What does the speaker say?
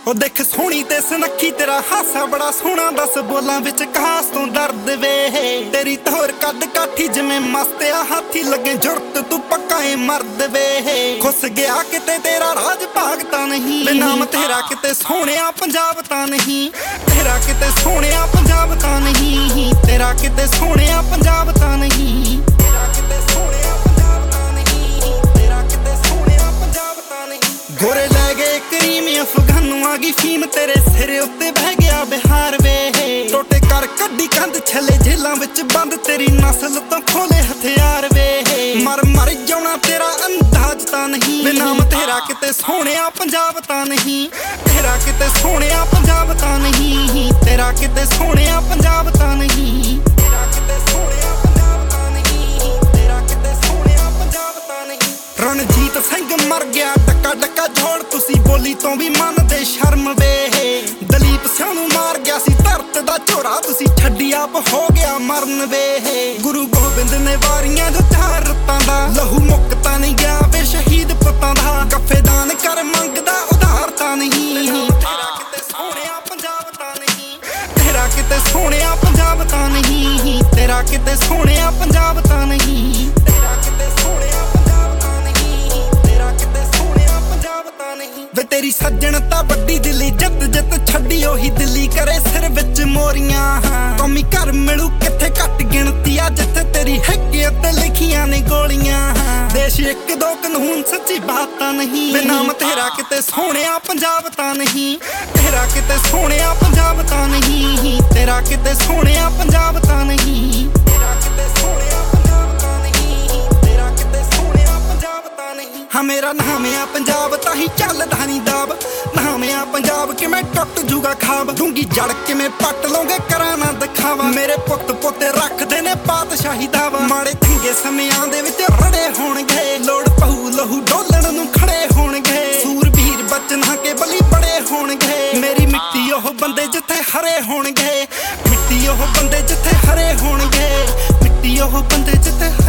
ਉਹ ਦੇਖ ਸੋਹਣੀ ਤੇ ਸੁਨੱਖੀ ਤੇਰਾ ਹਾਸਾ ਬੜਾ ਸੋਹਣਾ ਦੱਸ ਬੋਲਾਂ ਵਿੱਚ ਖਾਸ ਤੋਂ ਦਰਦ ਵੇ ਤੇਰੀ ਤੋਰ ਕੱਦ ਕਾਠੀ ਜਿਵੇਂ ਮਸਤਿਆ ਹਾਥੀ ਲੱਗੇ ਜੁਰਤ ਤੂੰ ਪੱਕਾ ਏ ਮਰਦ ਵੇ ਖੁੱਸ ਗਿਆ ਕਿਤੇ ਤੇਰਾ ਰਾਜ ਭਾਗ ਤਾਂ ਨਹੀਂ ਵੇ ਨਾਮ ਤੇਰਾ ਕਿਤੇ ਸੋਹਣਿਆ ਪੰਜਾਬ ਤਾਂ ਨਹੀਂ ਤੇਰਾ ਕਿਤੇ ਸੋਹਣਿਆ ਪੰਜਾਬ ਤਾਂ ਨਹੀਂ ਤੇਰਾ ਕਿਤੇ ਸੋਹਣਿਆ ਪੰਜਾਬ ਤਾਂ ਨਹੀਂ ਤੇਰਾ ਕਿਤੇ ਸੋਹਣਿਆ ਪੰਜਾਬ ਤਾਂ ਨਹੀਂ ਤੇਰਾ ਕਿਤੇ ਸੋਹਣਿਆ ਪੰਜਾਬ ਤਾਂ ਨਹੀਂ ਗੋਰੇ ਲੈ ਗਏ ਕਰੀਮ ਅਫਗਾਨੋਂ ਆ ਗਈ ਫੀਮ ਤੇਰੇ ਸਿਰ ਉੱਤੇ ਬਹਿ ਗਿਆ ਬਿਹਾਰ ਵੇ ਟੋਟੇ ਕਰ ਕੱਢੀ ਕੰਧ ਛੱਲੇ ਜੇਲਾਂ ਵਿੱਚ ਬੰਦ ਤੇਰੀ ਨਸਲ ਤੋਂ ਖੋਲੇ ਹਥਿਆਰ ਵੇ ਮਰ ਮਰ ਜਾਣਾ ਤੇਰਾ ਅੰਦਾਜ਼ ਤਾਂ ਨਹੀਂ ਵੇ ਨਾਮ ਤੇਰਾ ਕਿਤੇ ਸੋਹਣਿਆ ਪੰਜਾਬ ਤਾਂ ਨਹੀਂ ਤੇਰਾ ਕਿਤੇ ਸੋਹਣਿਆ ਪੰਜਾਬ ਤਾਂ ਨਹੀਂ ਤੇਰਾ ਕਿਤੇ ਸੋਹਣਿਆ ਪੰਜਾਬ ਤਾਂ ਨਹੀਂ ਤੇਰਾ ਕਿਤੇ ਸੋਹਣਿਆ ਪੰਜਾਬ ਤਾਂ ਨਹੀਂ ਤੇਰਾ ਕਿਤੇ ਸੋਹਣਿਆ ਪੰਜਾਬ ਤਾਂ ਨਹੀਂ ਰਣਜੀਤ ਸਿੰਘ ਮਰ ਗਿਆ ਡੱਕਾ ਡੱਕਾ ਝੋੜ ਤੁਸੀਂ ਬੋਲੀ ਤੋਂ ਵੀ ਮੰਨਦੇ ਸ਼ਰਮ ਵੇ ਦਲੀਪ ਸਿੰਘ ਨੂੰ ਮਾਰ ਗਿਆ ਸੀ ਧਰਤ ਦਾ ਝੋਰਾ ਤੁਸੀਂ ਛੱਡੀ ਆਪ ਹੋ ਗਿਆ ਮਰਨ ਵੇ ਗੁਰੂ ਗੋਬਿੰਦ ਨੇ ਵਾਰੀਆਂ ਜੋ ਚਾਰ ਰਤਾਂ ਦਾ ਲਹੂ ਮੁੱਕ ਤਾਂ ਨਹੀਂ ਗਿਆ ਵੇ ਸ਼ਹੀਦ ਪੁੱਤਾਂ ਦਾ ਗੱਫੇ ਦਾਨ ਕਰ ਮੰਗਦਾ ਉਧਾਰ ਤਾਂ ਨਹੀਂ ਤੇਰਾ ਕਿਤੇ ਸੋਹਣਿਆ ਪੰਜਾਬ ਤਾਂ ਨਹੀਂ ਤੇਰਾ ਕਿਤੇ ਸੋਹਣਿਆ ਪੰਜਾਬ ਤਾਂ ਨਹੀਂ ਤੇਰਾ ਕਿਤੇ ਸੋਹਣਿਆ ਪੰਜਾਬ ਤਾਂ ਨਹੀਂ ਤੇਰਾ ਕਿਤੇ ਸੋਹਣਿਆ ਪੰਜਾਬ ਤਾਂ ਨਹੀਂ ਤੇਰਾ ਕਿਤੇ ਸੋਹਣਿਆ ਪੰਜਾਬ ਤਾਂ ਨਹੀਂ ਵੇ ਤੇਰੀ ਸੱਜਣ ਤਾਂ ਵੱਡੀ ਦਿੱਲੀ ਜਿੱਤ ਜਿੱਤ ਛੱਡੀ ਉਹੀ ਦਿੱਲੀ ਕਰੇ ਸਿਰ ਵਿੱਚ ਮੋਰੀਆਂ ਕੌਮੀ ਘਰ ਮਿਲੂ ਕਿੱਥੇ ਘੱਟ ਗਿਣਤੀ ਆ ਜਿੱਥੇ ਤੇਰੀ ਹੈਗੀ ਉੱਤੇ ਲਿਖੀਆਂ ਨੇ ਗੋਲੀਆਂ ਦੇਸ਼ ਇੱਕ ਦੋ ਕਾਨੂੰਨ ਸੱਚੀ ਬਾਤ ਤਾਂ ਨਹੀਂ ਵੇ ਨਾਮ ਤੇਰਾ ਕਿਤੇ ਸੋਹਣਿਆ ਪੰਜਾਬ ਤਾਂ ਨਹੀਂ ਤੇਰਾ ਕਿਤੇ ਸੋਹਣਿਆ ਪੰਜਾਬ ਤਾਂ ਨਹੀਂ ਤੇਰਾ ਕਿਤੇ ਸੋਹਣਿਆ ਪੰਜਾਬ ਤਾਂ ਨਹੀਂ ਤੇਰਾ ਕਿਤੇ ਸੋਹਣਿਆ ਪੰਜਾਬ ਤਾਂ ਨਹੀਂ ਤੇਰਾ ਕਿਤੇ ਸੋਹਣਿਆ ਪੰਜਾਬ ਤਾਂ ਨਹੀਂ ਹਾਂ ਮੇਰਾ ਨਾਮ ਆ ਪੰਜਾਬ ਤਾਂ ਹੀ ਚੱਲਦਾ ਨਹੀਂ ਦਾਬ ਨਾਮ ਆ ਪੰਜਾਬ ਕਿਵੇਂ ਟੁੱਟ ਜੂਗਾ ਖਾਬ ਡੂੰਗੀ ਜੜ ਕਿਵੇਂ ਪੱਟ ਲਓਗੇ ਕਰਾਂ ਨਾ ਦਿਖਾਵਾ ਮੇਰੇ ਪੁੱਤ ਪੋਤੇ ਰੱਖਦੇ ਨੇ ਪਾਤਸ਼ਾਹੀ ਦਾਵਾ ਮਾੜੇ ਚੰਗੇ ਸਮਿਆਂ ਦੇ ਵਿੱਚ ਰੜੇ ਹੋਣਗੇ ਲੋੜ ਪਹੂ ਲਹੂ ਡੋਲਣ ਨੂੰ ਖੜੇ ਹੋਣਗੇ ਸੂਰਬੀਰ ਬਚਨਾਂ ਕੇ ਬਲੀ ਬੜੇ ਹੋਣਗੇ ਮੇਰੀ ਮਿੱਟੀ ਉਹ ਬੰਦੇ ਜਿੱਥੇ ਹਰੇ ਹੋਣਗੇ ਮਿੱਟੀ ਉਹ ਬੰਦੇ ਜਿੱਥੇ ਹਰੇ ਹੋਣਗੇ ਮਿੱਟੀ ਉਹ ਬੰਦੇ ਜਿੱਥੇ